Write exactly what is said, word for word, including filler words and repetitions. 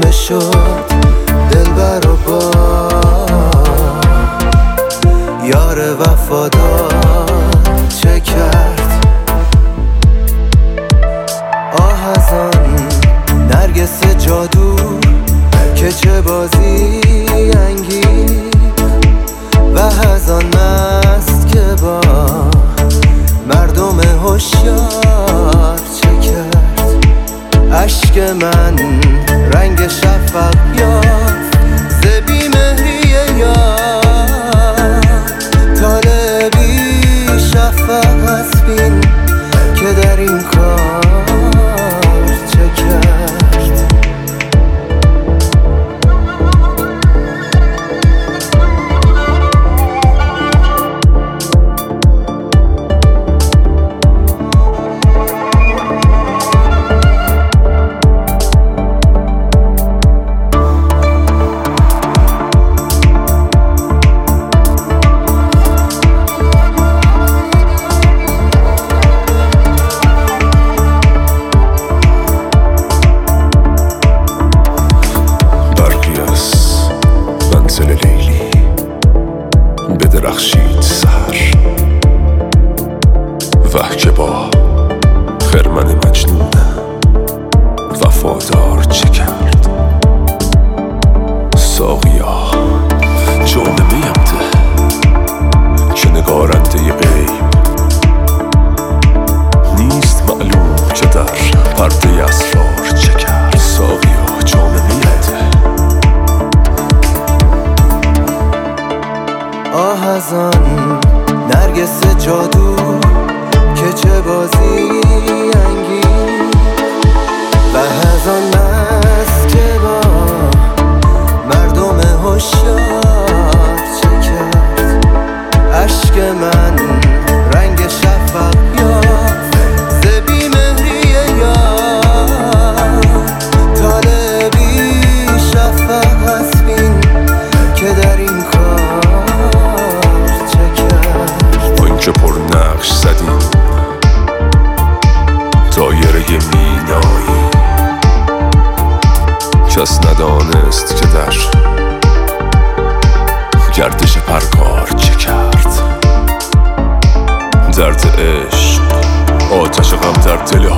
همه شد دلبر و با یار وفادار چه کرد؟ آه از آن نرگس جادو که چه بازی انگیز و از آن مست که با مردم هوشیار چه کرد؟ اشک من رنگ شفق یافت ز بی‌مهری یار، طالبی شفق از بین که در این کار چه کرد؟ بدرخشید سحر وه که با خرمن مجنون وفادار چه کرد؟ ساقیا جام میم ده که نگارنده غیب نیست معلوم که در پرده اسرار چه کرد؟ ساقیا جام میم ده. آه از آن نرگس جادو که چه بازی انگیز و از آن مست که با مردم هوشیار چه کرد؟ اشک من رنگ شفق یافت ز بی‌مهری یار، طالبی شفق از بین که در این کار که پر نقش زدیم دایره مینایی، کس ندانست که در گردش پرگار چه کرد؟ درد عشق آتش غم در دل